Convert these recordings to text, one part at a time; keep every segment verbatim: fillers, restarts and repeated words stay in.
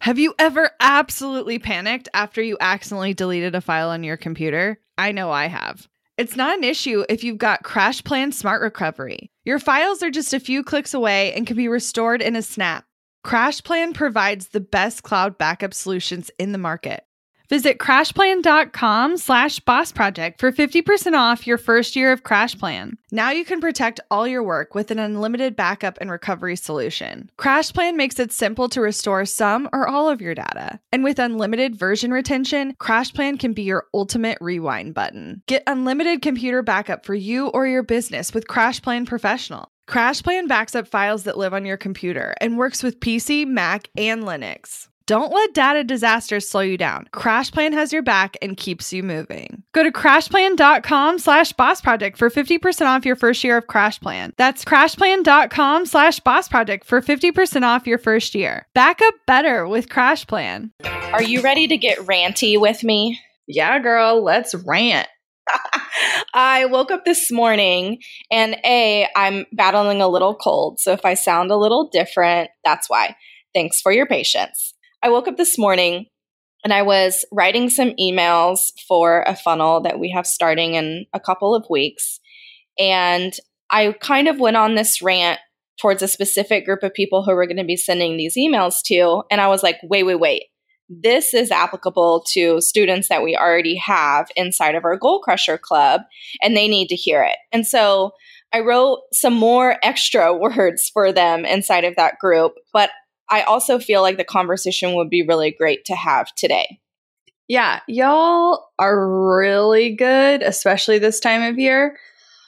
Have you ever absolutely panicked after you accidentally deleted a file on your computer? I know I have. It's not an issue if you've got CrashPlan Smart Recovery. Your files are just a few clicks away and can be restored in a snap. CrashPlan provides the best cloud backup solutions in the market. Visit crashplan.com slash boss project for fifty percent off your first year of CrashPlan. Now you can protect all your work with an unlimited backup and recovery solution. CrashPlan makes it simple to restore some or all of your data. And with unlimited version retention, CrashPlan can be your ultimate rewind button. Get unlimited computer backup for you or your business with CrashPlan Professional. CrashPlan backs up files that live on your computer and works with P C, Mac, and Linux. Don't let data disasters slow you down. CrashPlan has your back and keeps you moving. Go to crashplan.com slash boss project for fifty percent off your first year of CrashPlan. That's crashplan.com slash boss project for fifty percent off your first year. Back up better with CrashPlan. Are you ready to get ranty with me? Yeah, girl, let's rant. I woke up this morning and A, I'm battling a little cold. So if I sound a little different, that's why. Thanks for your patience. I woke up this morning and I was writing some emails for a funnel that we have starting in a couple of weeks. And I kind of went on this rant towards a specific group of people who were going to be sending these emails to. And I was like, wait, wait, wait. This is applicable to students that we already have inside of our Goal Crusher Club, and they need to hear it. And so I wrote some more extra words for them inside of that group, but I also feel like the conversation would be really great to have today. Yeah, y'all are really good, especially this time of year,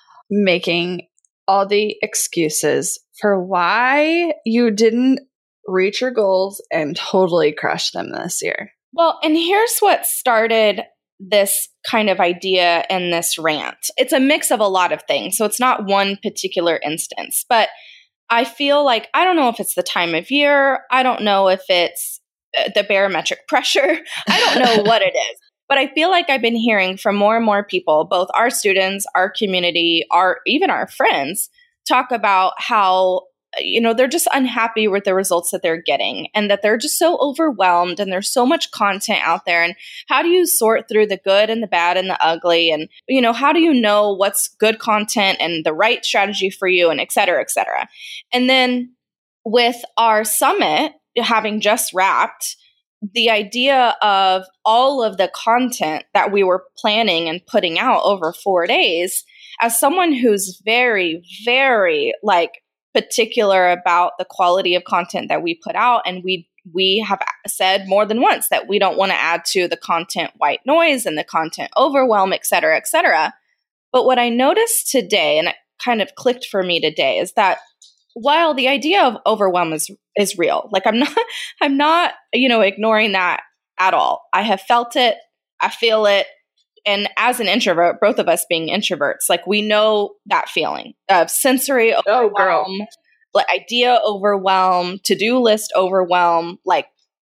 making all the excuses for why you didn't reach your goals and totally crush them this year. Well, and here's what started this kind of idea and this rant. It's a mix of a lot of things, so it's not one particular instance, but I feel like, I don't know if it's the time of year. I don't know if it's the barometric pressure. I don't know what it is. But I feel like I've been hearing from more and more people, both our students, our community, our even our friends, talk about how, you know, they're just unhappy with the results that they're getting and that they're just so overwhelmed and there's so much content out there. And how do you sort through the good and the bad and the ugly? And, you know, how do you know what's good content and the right strategy for you and et cetera, et cetera. And then with our summit having just wrapped, the idea of all of the content that we were planning and putting out over four days, as someone who's very, very like, particular about the quality of content that we put out. And we we have said more than once that we don't want to add to the content white noise and the content overwhelm, et cetera, et cetera. But what I noticed today, and it kind of clicked for me today, is that while the idea of overwhelm is is real, like I'm not I'm not, you know, ignoring that at all. I have felt it, I feel it. And as an introvert, both of us being introverts, like we know that feeling of sensory overwhelm, oh, girl. Like idea overwhelm, to-do list overwhelm. Like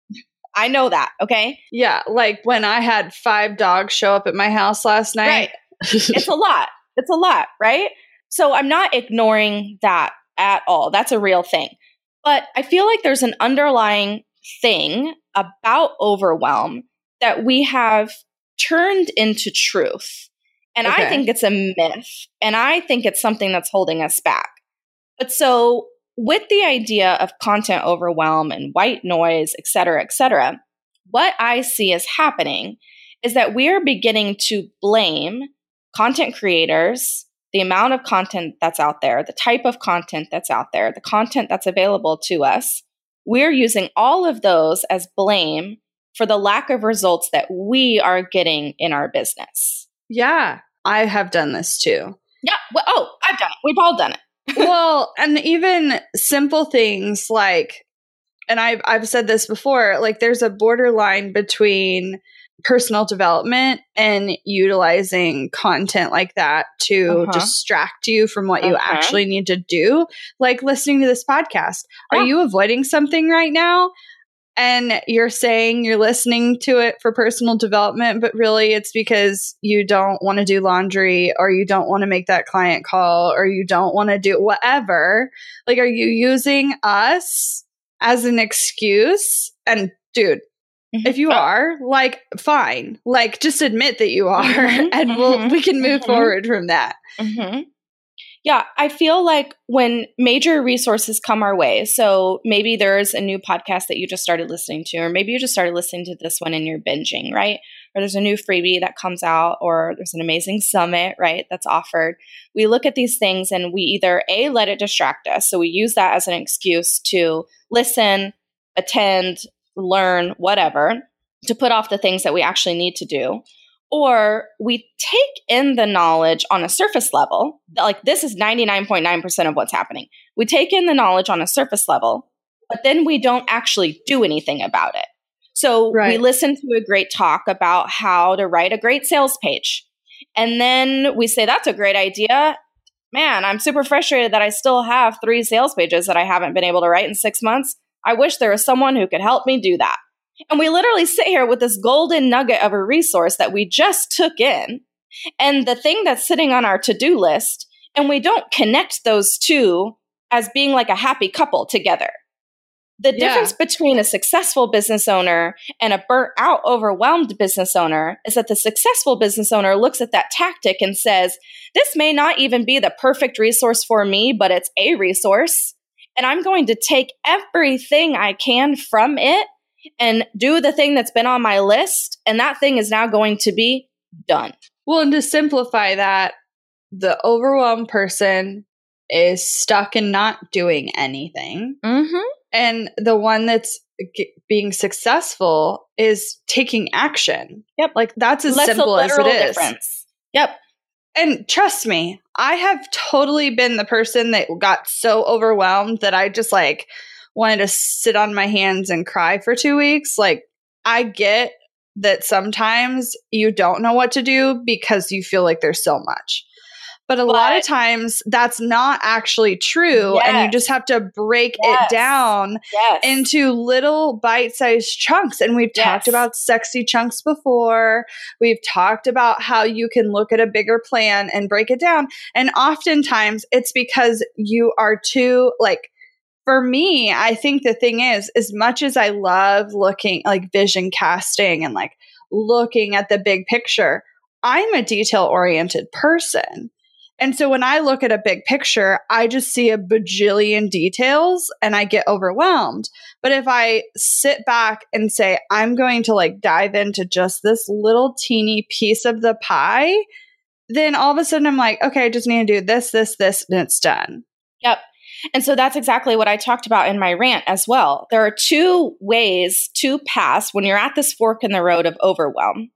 I know that. Okay. Yeah. Like when I had five dogs show up at my house last night. Right. It's a lot. It's a lot. Right. So I'm not ignoring that at all. That's a real thing. But I feel like there's an underlying thing about overwhelm that we have turned into truth. And okay. I think it's a myth. And I think it's something that's holding us back. But so with the idea of content overwhelm and white noise, et cetera, et cetera, what I see is happening is that we are beginning to blame content creators, the amount of content that's out there, the type of content that's out there, the content that's available to us. We're using all of those as blame for the lack of results that we are getting in our business. Yeah, I have done this too. Yeah. Well, oh, I've done it. We've all done it. Well, and even simple things like, and I've, I've said this before, like there's a borderline between personal development and utilizing content like that to uh-huh. distract you from what uh-huh. you actually need to do, like listening to this podcast. Yeah. Are you avoiding something right now? And you're saying you're listening to it for personal development, but really it's because you don't want to do laundry or you don't want to make that client call or you don't want to do whatever. Like, are you using us as an excuse? And dude, if you are, like, fine. Like, just admit that you are, Mhm, and we'll mhm, we can move mhm. forward from that. Mm-hmm. Yeah, I feel like when major resources come our way, so maybe there's a new podcast that you just started listening to, or maybe you just started listening to this one and you're binging, right? Or there's a new freebie that comes out, or there's an amazing summit, right, that's offered. We look at these things and we either A, let it distract us. So we use that as an excuse to listen, attend, learn, whatever, to put off the things that we actually need to do. Or we take in the knowledge on a surface level, like this is ninety-nine point nine percent of what's happening. We take in the knowledge on a surface level, but then we don't actually do anything about it. So Right. we listen to a great talk about how to write a great sales page. And then we say, that's a great idea. Man, I'm super frustrated that I still have three sales pages that I haven't been able to write in six months. I wish there was someone who could help me do that. And we literally sit here with this golden nugget of a resource that we just took in, and the thing that's sitting on our to-do list, and we don't connect those two as being like a happy couple together. The Yeah. difference between a successful business owner and a burnt out, overwhelmed business owner is that the successful business owner looks at that tactic and says, this may not even be the perfect resource for me, but it's a resource. And I'm going to take everything I can from it and do the thing that's been on my list. And that thing is now going to be done. Well, and to simplify that, the overwhelmed person is stuck in not doing anything. Mm-hmm. And the one that's g- being successful is taking action. Yep. Like, that's as That's simple a as it literal is. difference. Yep. And trust me, I have totally been the person that got so overwhelmed that I just like wanted to sit on my hands and cry for two weeks. Like, I get that sometimes you don't know what to do because you feel like there's so much. But a But- lot of times that's not actually true. And you Yes. just have to break Yes. it down Yes. into little bite-sized chunks. And we've Yes. talked about sexy chunks before. We've talked about how you can look at a bigger plan and break it down. And oftentimes it's because you are too, like, for me, I think the thing is, as much as I love looking, like, vision casting and like looking at the big picture, I'm a detail-oriented person. And so when I look at a big picture, I just see a bajillion details and I get overwhelmed. But if I sit back and say, I'm going to like dive into just this little teeny piece of the pie, then all of a sudden I'm like, okay, I just need to do this, this, this, and it's done. Yep. And so that's exactly what I talked about in my rant as well. There are two ways, two paths when you're at this fork in the road of overwhelm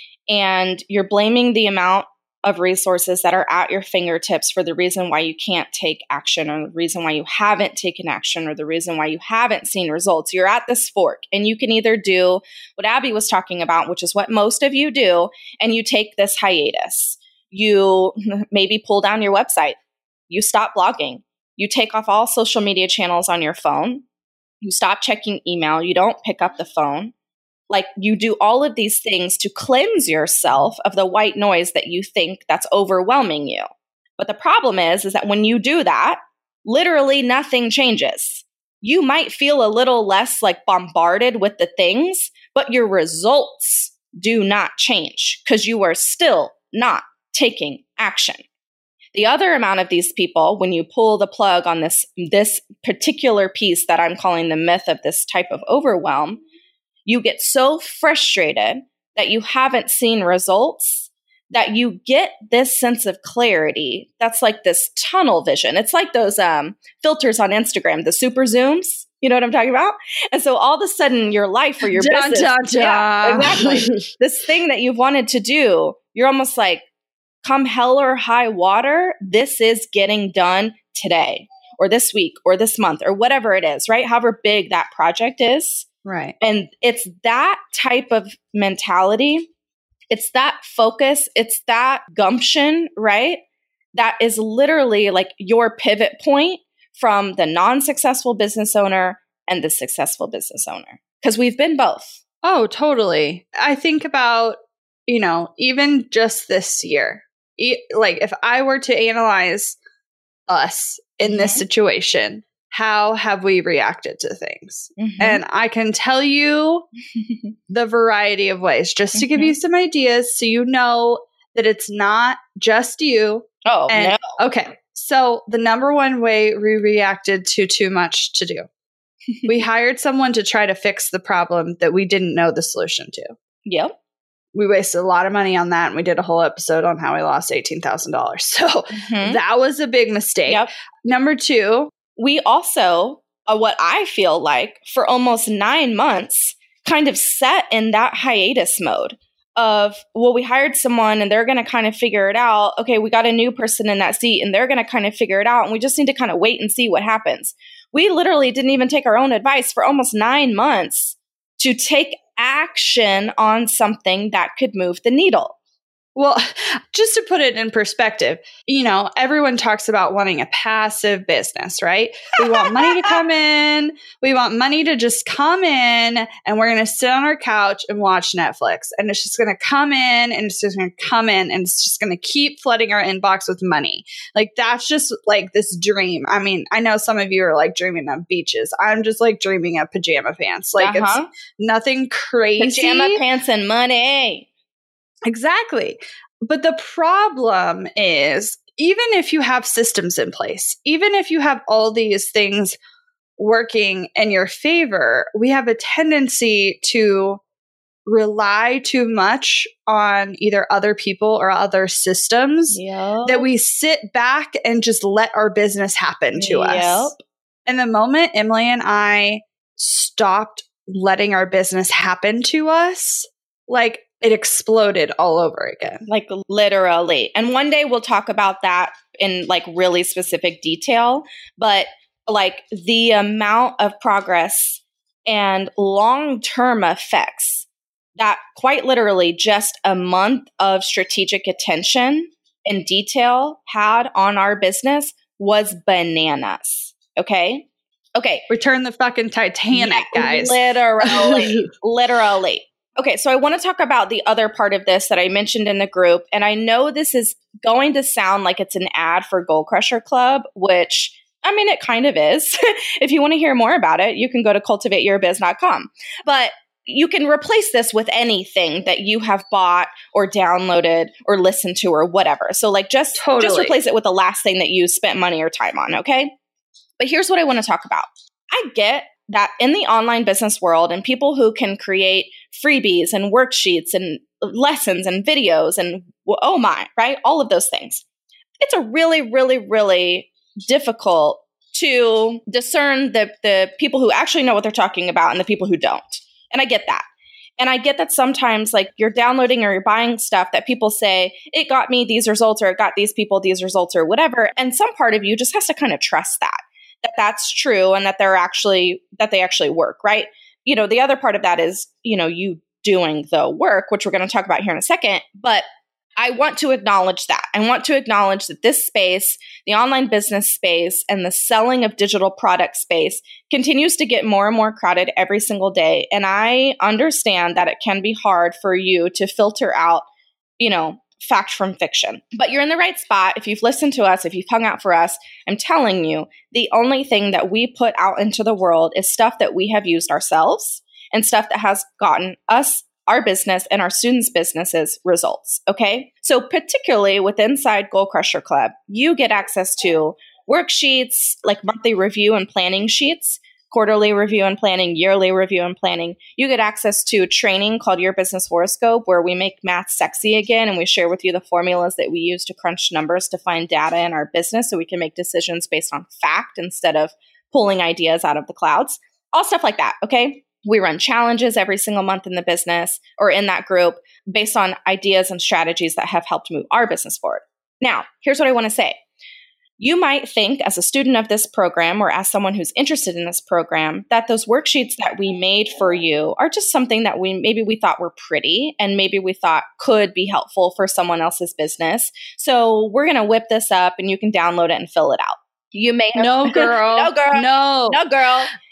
and you're blaming the amount of resources that are at your fingertips for the reason why you can't take action, or the reason why you haven't taken action, or the reason why you haven't seen results. You're at this fork and you can either do what Abby was talking about, which is what most of you do, and you take this hiatus. You maybe pull down your website. You stop blogging. You take off all social media channels on your phone. You stop checking email. You don't pick up the phone. Like, you do all of these things to cleanse yourself of the white noise that you think that's overwhelming you. But the problem is, is that when you do that, literally nothing changes. You might feel a little less like bombarded with the things, but your results do not change because you are still not taking action. The other amount of these people, when you pull the plug on this, this particular piece that I'm calling the myth of this type of overwhelm, you get so frustrated that you haven't seen results that you get this sense of clarity. That's like this tunnel vision. It's like those um, filters on Instagram, the super zooms. You know what I'm talking about? And so all of a sudden your life or your Dun, business, dun, dun. Yeah, exactly. This thing that you've wanted to do, you're almost like, come hell or high water, this is getting done today or this week or this month or whatever it is, right? However big that project is. Right. And it's that type of mentality. It's that focus. It's that gumption, right? That is literally like your pivot point from the non-successful business owner and the successful business owner. Because we've been both. Oh, totally. I think about, you know, even just this year, e- like if I were to analyze us in this Mhm. situation, how have we reacted to things? Mm-hmm. And I can tell you the variety of ways, just to mm-hmm. give you some ideas so you know that it's not just you. Oh, and, no. Okay. So the number one way we reacted to too much to do. We hired someone to try to fix the problem that we didn't know the solution to. Yep. We wasted a lot of money on that, and we did a whole episode on how we lost eighteen thousand dollars. So mm-hmm. that was a big mistake. Yep. Number two. We also, uh, what I feel like, for almost nine months, kind of sat in that hiatus mode of, well, we hired someone and they're going to kind of figure it out. Okay, we got a new person in that seat and they're going to kind of figure it out. And we just need to kind of wait and see what happens. We literally didn't even take our own advice for almost nine months to take action on something that could move the needle. Well, just to put it in perspective, you know, everyone talks about wanting a passive business, right? We want money to come in. We want money to just come in, and we're going to sit on our couch and watch Netflix. And it's just going to come in and it's just going to come in and it's just going to keep flooding our inbox with money. Like, that's just like this dream. I mean, I know some of you are like dreaming of beaches. I'm just like dreaming of pajama pants. Like, uh-huh. It's nothing crazy. Pajama pants and money. Exactly. But the problem is, even if you have systems in place, even if you have all these things working in your favor, we have a tendency to rely too much on either other people or other systems yep. that we sit back and just let our business happen to yep. us. And the moment Emily and I stopped letting our business happen to us, like, it exploded all over again. Like, literally. And one day we'll talk about that in like really specific detail. But like the amount of progress and long-term effects that quite literally just a month of strategic attention and detail had on our business was bananas. Okay? Okay. Return the fucking Titanic, yeah, guys. Literally. literally. Okay, so I want to talk about the other part of this that I mentioned in the group. And I know this is going to sound like it's an ad for Goal Crusher Club, which, I mean, it kind of is. If you want to hear more about it, you can go to cultivate your biz dot com. But you can replace this with anything that you have bought or downloaded or listened to or whatever. So like just, totally. just replace it with the last thing that you spent money or time on, okay? But here's what I want to talk about. I get that in the online business world and people who can create freebies and worksheets and lessons and videos and oh my, right? All of those things. It's a really, really, really difficult to discern the, the people who actually know what they're talking about and the people who don't. And I get that. And I get that sometimes like you're downloading or you're buying stuff that people say, it got me these results or it got these people these results or whatever. And some part of you just has to kind of trust that. that that's true and that they're actually, that they actually work, right? You know, the other part of that is, you know, you doing the work, which we're going to talk about here in a second. But I want to acknowledge that. I want to acknowledge that this space, the online business space and the selling of digital product space continues to get more and more crowded every single day. And I understand that it can be hard for you to filter out, you know, fact from fiction. But you're in the right spot. If you've listened to us, if you've hung out for us, I'm telling you, the only thing that we put out into the world is stuff that we have used ourselves and stuff that has gotten us, our business, and our students' businesses results. Okay? So particularly with inside Goal Crusher Club, you get access to worksheets, like monthly review and planning sheets, quarterly review and planning, yearly review and planning. You get access to training called Your Business Horoscope, where we make math sexy again and we share with you the formulas that we use to crunch numbers to find data in our business so we can make decisions based on fact instead of pulling ideas out of the clouds. All stuff like that, okay? We run challenges every single month in the business or in that group based on ideas and strategies that have helped move our business forward. Now, here's what I want to say. You might think as a student of this program or as someone who's interested in this program that those worksheets that we made for you are just something that we maybe we thought were pretty and maybe we thought could be helpful for someone else's business. So we're going to whip this up and you can download it and fill it out. You may have- No, girl. no, girl. No. No, girl.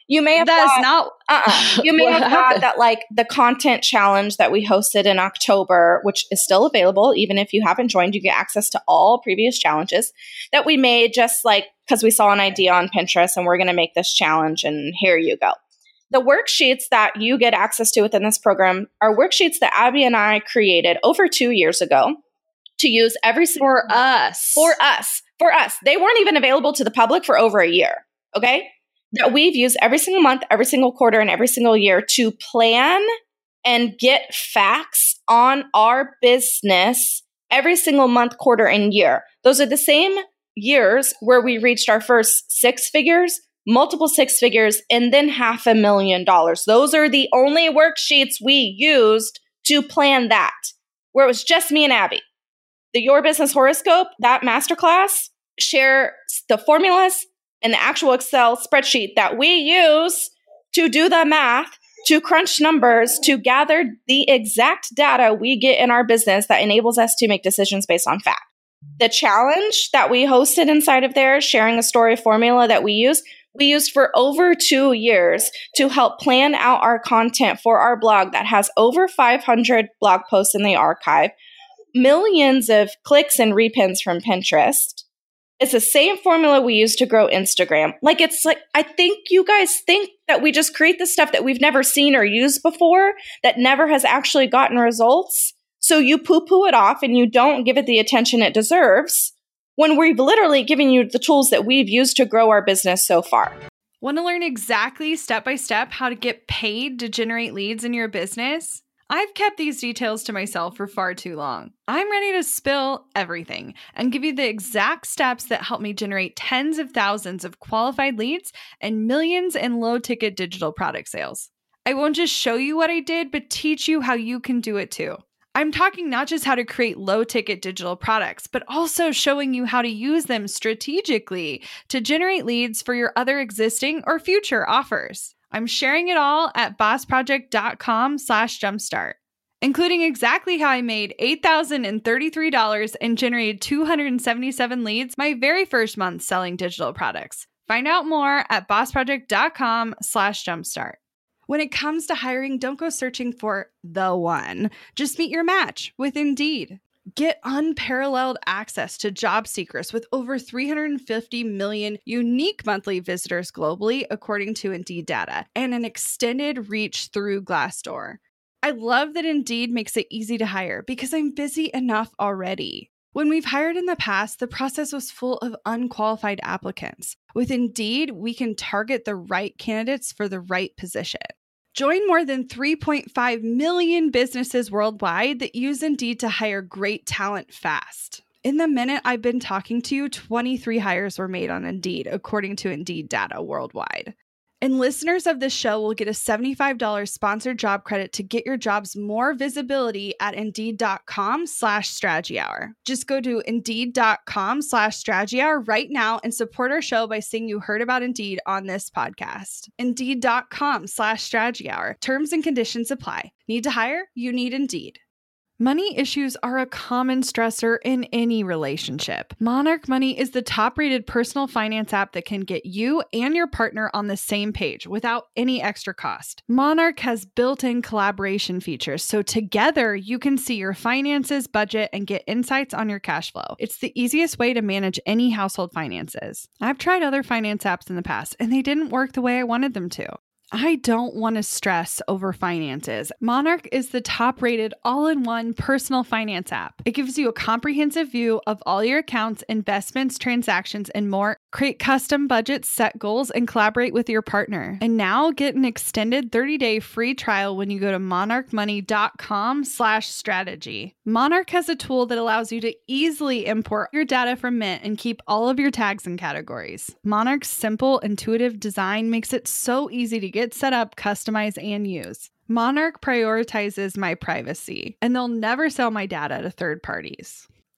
You may have That's thought, not. uh-uh. You may What have thought happened? that like the content challenge that we hosted in October, which is still available, even if you haven't joined, you get access to all previous challenges that we made just like because we saw an idea on Pinterest and we're going to make this challenge and here you go. The worksheets that you get access to within this program are worksheets that Abby and I created over two years ago to use every single For us. For us. For us. They weren't even available to the public for over a year. Okay? That we've used every single month, every single quarter, and every single year to plan and get facts on our business every single month, quarter, and year. Those are the same years where we reached our first six figures, multiple six figures, and then half a million dollars. Those are the only worksheets we used to plan that, where it was just me and Abby. The Your Business Horoscope, that masterclass, share the formulas and the actual Excel spreadsheet that we use to do the math, to crunch numbers, to gather the exact data we get in our business that enables us to make decisions based on fact. The challenge that we hosted inside of there, sharing a story formula that we use, we used for over two years to help plan out our content for our blog that has over five hundred blog posts in the archive, millions of clicks and repins from Pinterest. It's the same formula we use to grow Instagram. Like, it's like, I think you guys think that we just create the stuff that we've never seen or used before that never has actually gotten results. So you poo-poo it off and you don't give it the attention it deserves when we've literally given you the tools that we've used to grow our business so far. Want to learn exactly step by step how to get paid to generate leads in your business? I've kept these details to myself for far too long. I'm ready to spill everything and give you the exact steps that help me generate tens of thousands of qualified leads and millions in low-ticket digital product sales. I won't just show you what I did, but teach you how you can do it too. I'm talking not just how to create low-ticket digital products, but also showing you how to use them strategically to generate leads for your other existing or future offers. I'm sharing it all at bossproject.com slash jumpstart, including exactly how I made eight thousand thirty-three dollars and generated two hundred seventy-seven leads my very first month selling digital products. Find out more at bossproject.com slash jumpstart. When it comes to hiring, don't go searching for the one. Just meet your match with Indeed. Get unparalleled access to job seekers with over three hundred fifty million unique monthly visitors globally, according to Indeed data, and an extended reach through Glassdoor. I love that Indeed makes it easy to hire because I'm busy enough already. When we've hired in the past, the process was full of unqualified applicants. With Indeed, we can target the right candidates for the right position. Join more than three point five million businesses worldwide that use Indeed to hire great talent fast. In the minute I've been talking to you, twenty-three hires were made on Indeed, according to Indeed data worldwide. And listeners of this show will get a seventy-five dollars sponsored job credit to get your jobs more visibility at Indeed.com slash strategy hour. Just go to Indeed.com slash strategy hour right now and support our show by saying you heard about Indeed on this podcast. Indeed.com slash strategy hour. Terms and conditions apply. Need to hire? You need Indeed. Money issues are a common stressor in any relationship. Monarch Money is the top-rated personal finance app that can get you and your partner on the same page without any extra cost. Monarch has built-in collaboration features, so together you can see your finances, budget, and get insights on your cash flow. It's the easiest way to manage any household finances. I've tried other finance apps in the past, and they didn't work the way I wanted them to. I don't want to stress over finances. Monarch is the top-rated all-in-one personal finance app. It gives you a comprehensive view of all your accounts, investments, transactions, and more. Create custom budgets, set goals, and collaborate with your partner. And now get an extended thirty-day free trial when you go to monarchmoney.com slash strategy. Monarch has a tool that allows you to easily import your data from Mint and keep all of your tags and categories. Monarch's simple, intuitive design makes it so easy to get set up, customize, and use. Monarch prioritizes my privacy, and they'll never sell my data to third parties.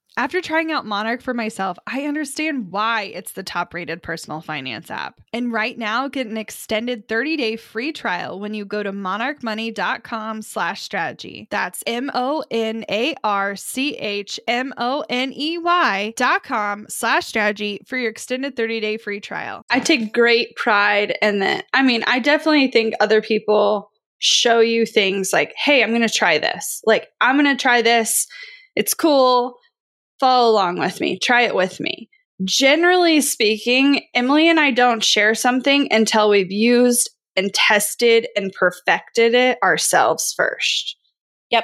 After trying out Monarch for myself, I understand why it's the top-rated personal finance app. And right now, get an extended thirty-day free trial when you go to monarchmoney.com slash strategy. That's M-O-N-A-R-C-H-M-O-N-E-Y dot com slash strategy for your extended thirty-day free trial. I take great pride in that. I mean, I definitely think other people show you things like, hey, I'm going to try this. Like, I'm going to try this. It's cool. Follow along with me. Try it with me. Generally speaking, Emily and I don't share something until we've used and tested and perfected it ourselves first. Yep.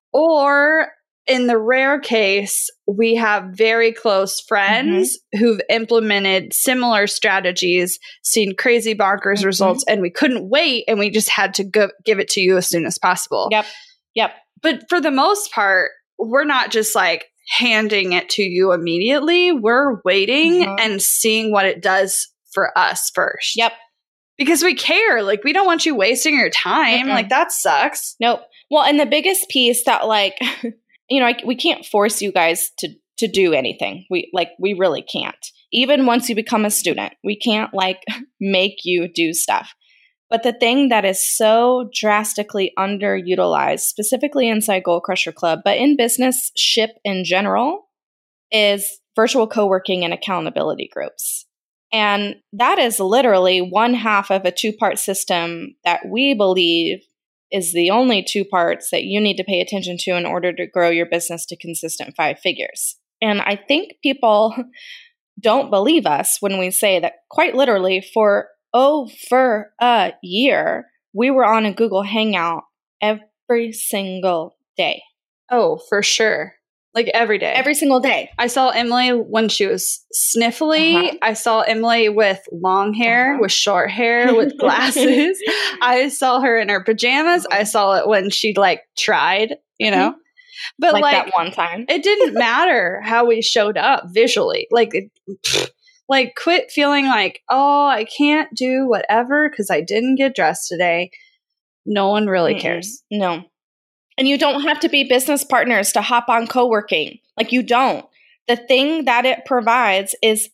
Or in the rare case, we have very close friends mm-hmm. who've implemented similar strategies, seen crazy bonkers mm-hmm. results, and we couldn't wait and we just had to go- give it to you as soon as possible. Yep. Yep. But for the most part, we're not just like handing it to you immediately. We're waiting mm-hmm. and seeing what it does for us first. Yep. Because we care. Like, we don't want you wasting your time. Mm-mm. Like, that sucks. Nope. Well, and the biggest piece that, like, you know, I, we can't force you guys to to do anything. We like we really can't. Even once you become a student, we can't like make you do stuff. But the thing that is so drastically underutilized, specifically inside Goal Crusher Club, but in business ship in general, is virtual co-working and accountability groups. And that is literally one half of a two-part system that we believe is the only two parts that you need to pay attention to in order to grow your business to consistent five figures. And I think people don't believe us when we say that quite literally for over a year, we were on a Google Hangout every single day. Oh, for sure. Like every day. Every single day. I saw Emily when she was sniffly. Uh-huh. I saw Emily with long hair, uh-huh. with short hair, with glasses. I saw her in her pajamas. Uh-huh. I saw it when she like tried, you know. Mm-hmm. But like, like that one time. It didn't matter how we showed up visually. Like, it, like quit feeling like, oh, I can't do whatever because I didn't get dressed today. No one really Mm-mm. cares. No. And you don't have to be business partners to hop on co-working. Like, you don't. The thing that it provides is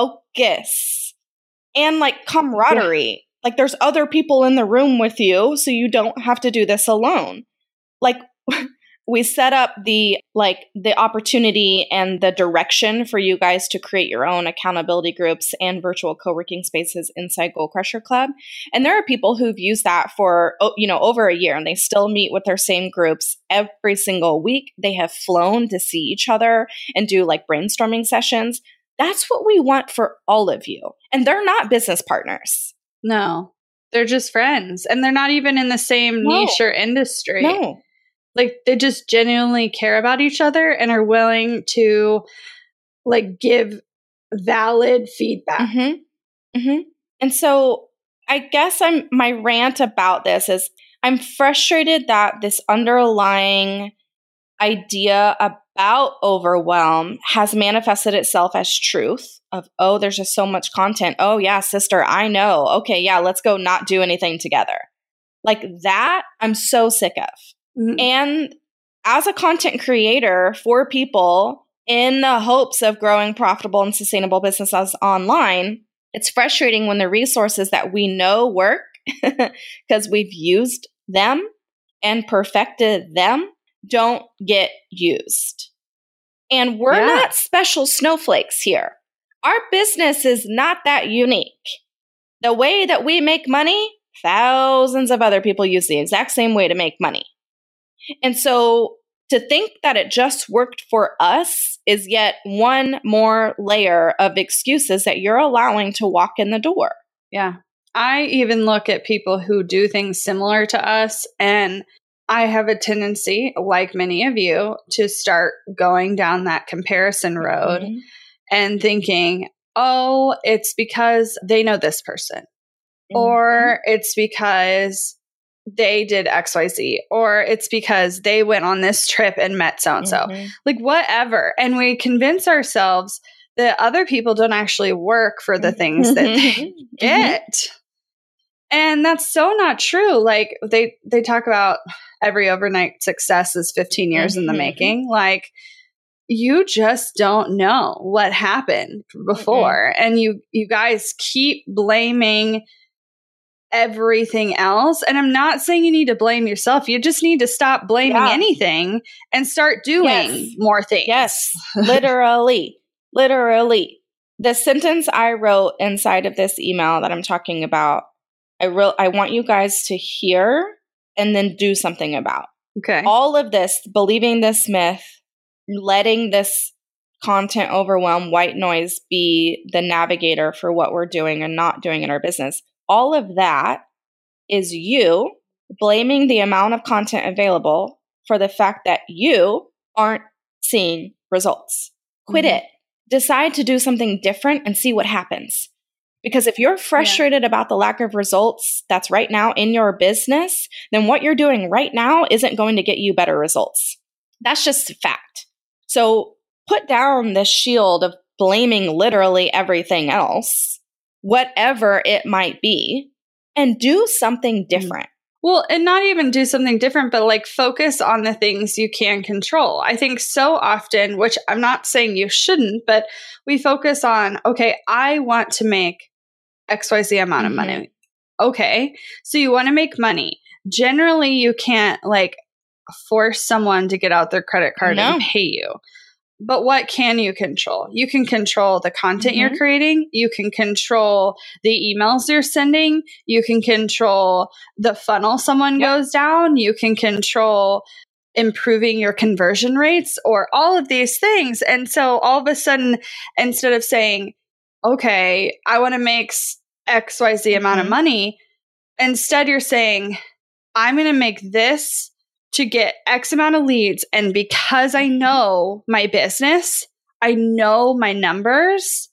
focus and like camaraderie. Yeah. Like, there's other people in the room with you, so you don't have to do this alone. Like, we set up the like the opportunity and the direction for you guys to create your own accountability groups and virtual co-working spaces inside Goal Crusher Club. And there are people who've used that for, you know, over a year, and they still meet with their same groups every single week. They have flown to see each other and do like brainstorming sessions. That's what we want for all of you. And they're not business partners. No, they're just friends. And they're not even in the same no. niche or industry. No. Like, they just genuinely care about each other and are willing to, like, give valid feedback. Mm-hmm. Mm-hmm. And so I guess I'm my rant about this is I'm frustrated that this underlying idea about overwhelm has manifested itself as truth of, oh, there's just so much content. Oh, yeah, sister, I know. Okay, yeah, let's go not do anything together. Like that, I'm so sick of. Mm-hmm. And as a content creator for people in the hopes of growing profitable and sustainable businesses online, it's frustrating when the resources that we know work because we've used them and perfected them don't get used. And we're yeah. not special snowflakes here. Our business is not that unique. The way that we make money, thousands of other people use the exact same way to make money. And so to think that it just worked for us is yet one more layer of excuses that you're allowing to walk in the door. Yeah. I even look at people who do things similar to us, and I have a tendency, like many of you, to start going down that comparison road mm-hmm. and thinking, oh, it's because they know this person, mm-hmm. or it's because they did X Y Z, or it's because they went on this trip and met so-and-so. Mm-hmm. Like, whatever. And we convince ourselves that other people don't actually work for the things that they get. And that's so not true. Like, they, they talk about every overnight success is fifteen years mm-hmm. in the making. Like, you just don't know what happened before. Mm-hmm. And you, you guys keep blaming everything else. And I'm not saying you need to blame yourself. You just need to stop blaming yeah. anything and start doing yes. more things. Yes, literally, literally. The sentence I wrote inside of this email that I'm talking about, I wrote, I want you guys to hear and then do something about. Okay. All of this, believing this myth, letting this content overwhelm white noise be the navigator for what we're doing and not doing in our business. All of that is you blaming the amount of content available for the fact that you aren't seeing results. Quit mm-hmm. it. Decide to do something different and see what happens. Because if you're frustrated yeah. about the lack of results that's right now in your business, then what you're doing right now isn't going to get you better results. That's just a fact. So put down this shield of blaming literally everything else, whatever it might be, and do something different. Well, and not even do something different, but like focus on the things you can control. I think so often, which I'm not saying you shouldn't, but we focus on, okay, I want to make X Y Z amount mm-hmm. of money. Okay, so you want to make money. Generally, you can't like force someone to get out their credit card no. and pay you. But what can you control? You can control the content mm-hmm. you're creating. You can control the emails you're sending. You can control the funnel someone yep. goes down. You can control improving your conversion rates or all of these things. And so all of a sudden, instead of saying, okay, I want to make X Y Z mm-hmm. amount of money, instead you're saying, I'm going to make this to get X amount of leads. And because I know my business, I know my numbers,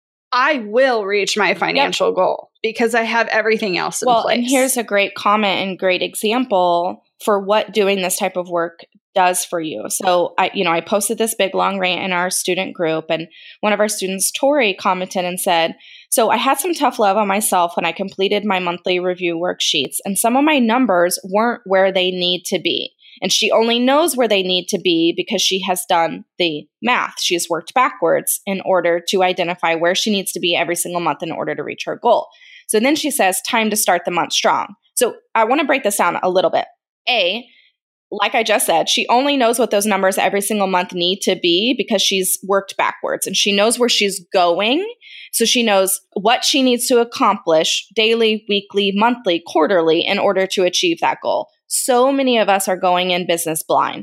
I will reach my financial yep. goal because I have everything else in well, place. And here's a great comment and great example for what doing this type of work does for you. So I, you know, I posted this big long rant in our student group, and one of our students, Tori, commented and said, so I had some tough love on myself when I completed my monthly review worksheets, and some of my numbers weren't where they need to be. And she only knows where they need to be because she has done the math. She has worked backwards in order to identify where she needs to be every single month in order to reach her goal. So then she says, time to start the month strong. So I want to break this down a little bit. A, like I just said, she only knows what those numbers every single month need to be because she's worked backwards and she knows where she's going. So she knows what she needs to accomplish daily, weekly, monthly, quarterly in order to achieve that goal. So many of us are going in business blind.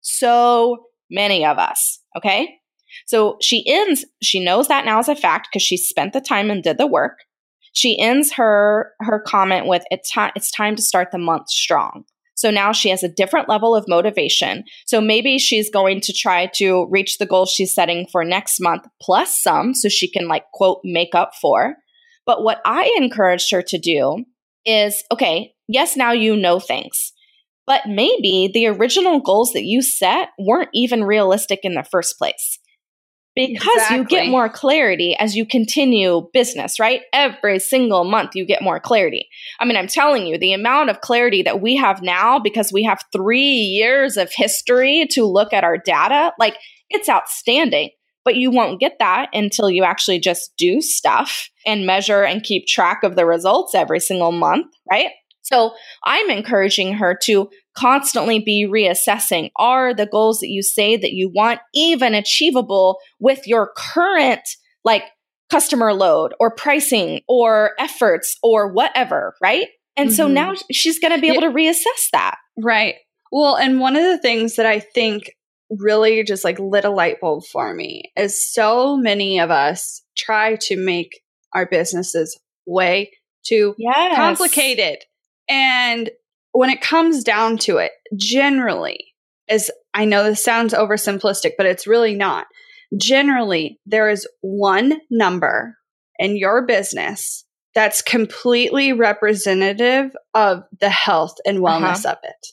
So many of us. Okay. So she ends, she knows that now as a fact because she spent the time and did the work. She ends her, her comment with, it's, ti- it's time to start the month strong. So now she has a different level of motivation. So maybe she's going to try to reach the goal she's setting for next month plus some so she can like, quote, make up for. But what I encouraged her to do is, okay, yes, now you know things. But maybe the original goals that you set weren't even realistic in the first place. Because exactly. you get more clarity as you continue business, right? Every single month you get more clarity. I mean, I'm telling you, the amount of clarity that we have now because we have three years of history to look at our data, like it's outstanding. But you won't get that until you actually just do stuff and measure and keep track of the results every single month, right? So I'm encouraging her to constantly be reassessing, are the goals that you say that you want even achievable with your current like customer load or pricing or efforts or whatever, right? And mm-hmm. so now she's going to be able yeah. to reassess that. Right. Well, and one of the things that I think really just like lit a light bulb for me is so many of us try to make our businesses way too yes. complicated. And when it comes down to it, generally, as I know this sounds oversimplistic, but it's really not. Generally, there is one number in your business that's completely representative of the health and wellness uh-huh. of it.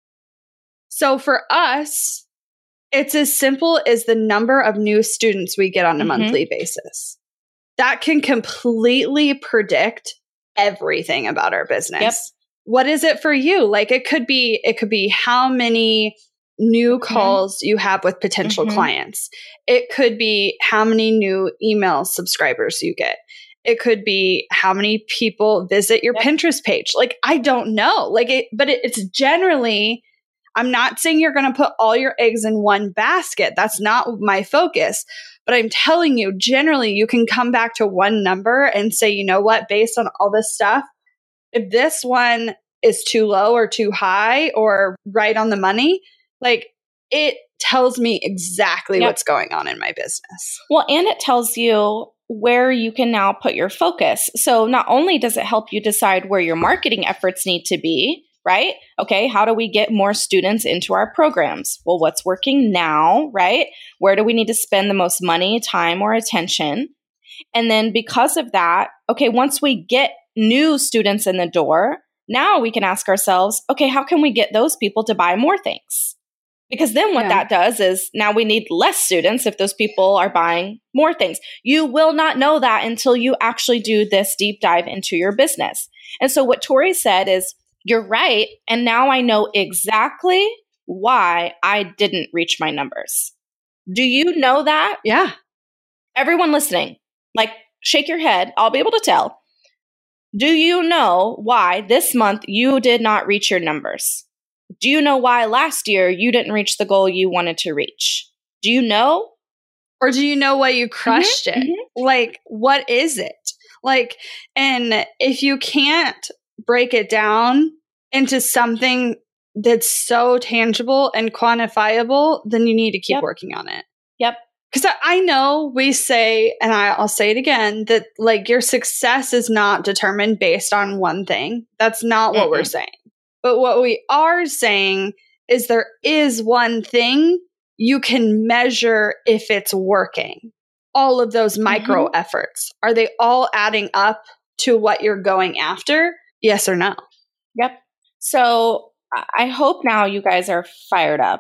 So for us, it's as simple as the number of new students we get on a mm-hmm. monthly basis. That can completely predict everything about our business. Yep. What is it for you? Like it could be, it could be how many new Mm-hmm. calls you have with potential Mhm. clients. It could be how many new email subscribers you get. It could be how many people visit your Yep. Pinterest page. Like, I don't know. Like it, but it, it's generally, I'm not saying you're going to put all your eggs in one basket. That's not my focus. But I'm telling you, generally, you can come back to one number and say, you know what, based on all this stuff, if this one is too low or too high or right on the money, like it tells me exactly Yep. what's going on in my business. Well, and it tells you where you can now put your focus. So not only does it help you decide where your marketing efforts need to be, right? Okay, how do we get more students into our programs? Well, what's working now, right? Where do we need to spend the most money, time, or attention? And then because of that, okay, once we get new students in the door, now we can ask ourselves, okay, how can we get those people to buy more things? Because then what Yeah. that does is now we need less students if those people are buying more things. You will not know that until you actually do this deep dive into your business. And so what Tori said is, you're right. And now I know exactly why I didn't reach my numbers. Do you know that? Yeah. Everyone listening, like shake your head. I'll be able to tell. Do you know why this month you did not reach your numbers? Do you know why last year you didn't reach the goal you wanted to reach? Do you know? Or do you know why you crushed Mhm, it? Like, what is it? Like, and if you can't break it down into something that's so tangible and quantifiable, then you need to keep Yep. working on it. Yep. Because I know we say, and I, I'll say it again, that like your success is not determined based on one thing. That's not what Mm-mm. we're saying. But what we are saying is there is one thing you can measure if it's working. All of those micro Mhm. efforts, are they all adding up to what you're going after? Yes or no? Yep. So I I hope now you guys are fired up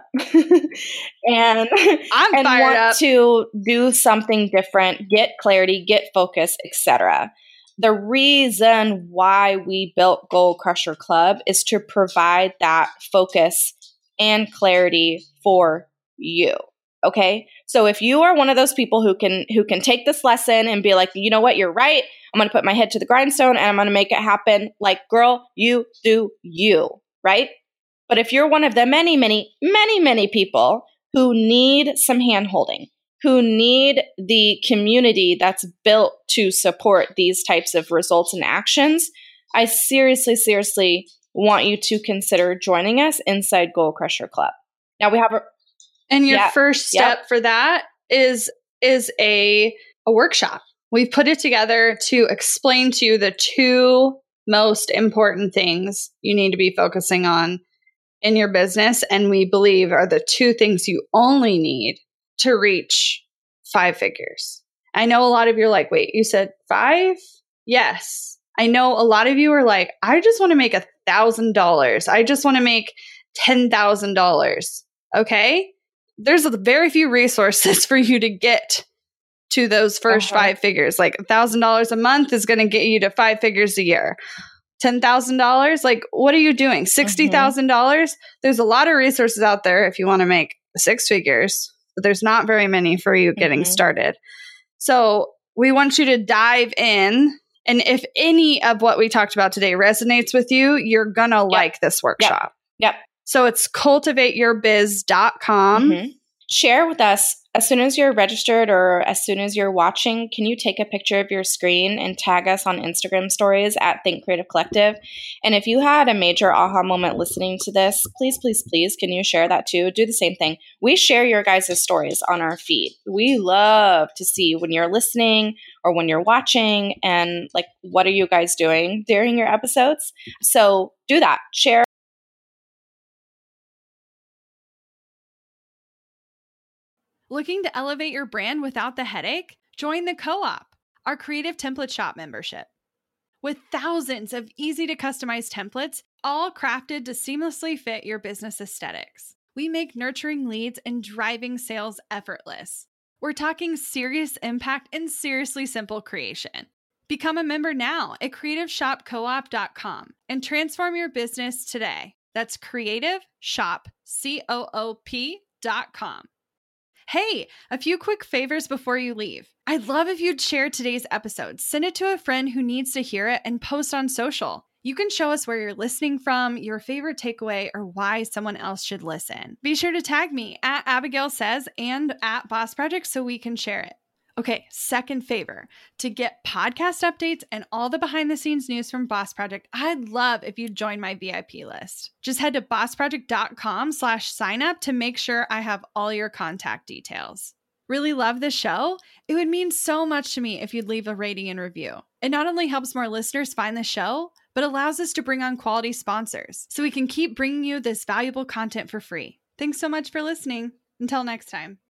and, I'm and fired want up. to do something different, get clarity, get focus, et cetera. The reason why we built Goal Crusher Club is to provide that focus and clarity for you. Okay. So if you are one of those people who can, who can take this lesson and be like, you know what, you're right. I'm going to put my head to the grindstone and I'm going to make it happen. Like, girl, you do you, right? But if you're one of the many, many, many, many people who need some hand holding, who need the community that's built to support these types of results and actions, I seriously, seriously want you to consider joining us inside Goal Crusher Club. Now we have a And your Yeah. first step Yep. for that is is a a workshop. We've put it together to explain to you the two most important things you need to be focusing on in your business, and we believe are the two things you only need to reach five figures. I know a lot of you are like, wait, you said five? Yes. I know a lot of you are like, I just want to make a thousand dollars. I just want to make ten thousand dollars. Okay. There's very few resources for you to get to those first Uh-huh. five figures. Like a thousand dollars a month is going to get you to five figures a year. ten thousand dollars, like what are you doing? sixty thousand dollars? There's a lot of resources out there if you want to make six figures, but there's not very many for you getting Mhm. started. So we want you to dive in. And if any of what we talked about today resonates with you, you're going to like this workshop. Yep. So it's cultivate your biz dot com. Mhm. Share with us as soon as you're registered or as soon as you're watching. Can you take a picture of your screen and tag us on Instagram stories at Think Creative Collective? And if you had a major aha moment listening to this, please, please, please, can you share that too? Do the same thing. We share your guys' stories on our feed. We love to see when you're listening or when you're watching and like, what are you guys doing during your episodes? So do that. Share. Looking to elevate your brand without the headache? Join the Co-op, our creative template shop membership. With thousands of easy to customize templates, all crafted to seamlessly fit your business aesthetics, we make nurturing leads and driving sales effortless. We're talking serious impact and seriously simple creation. Become a member now at creative shop co op dot com and transform your business today. That's creative shop, C O O P dot com. Hey, a few quick favors before you leave. I'd love if you'd share today's episode, send it to a friend who needs to hear it, and post on social. You can show us where you're listening from, your favorite takeaway, or why someone else should listen. Be sure to tag me at Abigail Says and at Boss Project so we can share it. Okay, second favor. To get podcast updates and all the behind the scenes news from Boss Project, I'd love if you'd join my V I P list. Just head to bossproject.com slash sign up to make sure I have all your contact details. Really love the show? It would mean so much to me if you'd leave a rating and review. It not only helps more listeners find the show, but allows us to bring on quality sponsors so we can keep bringing you this valuable content for free. Thanks so much for listening. Until next time.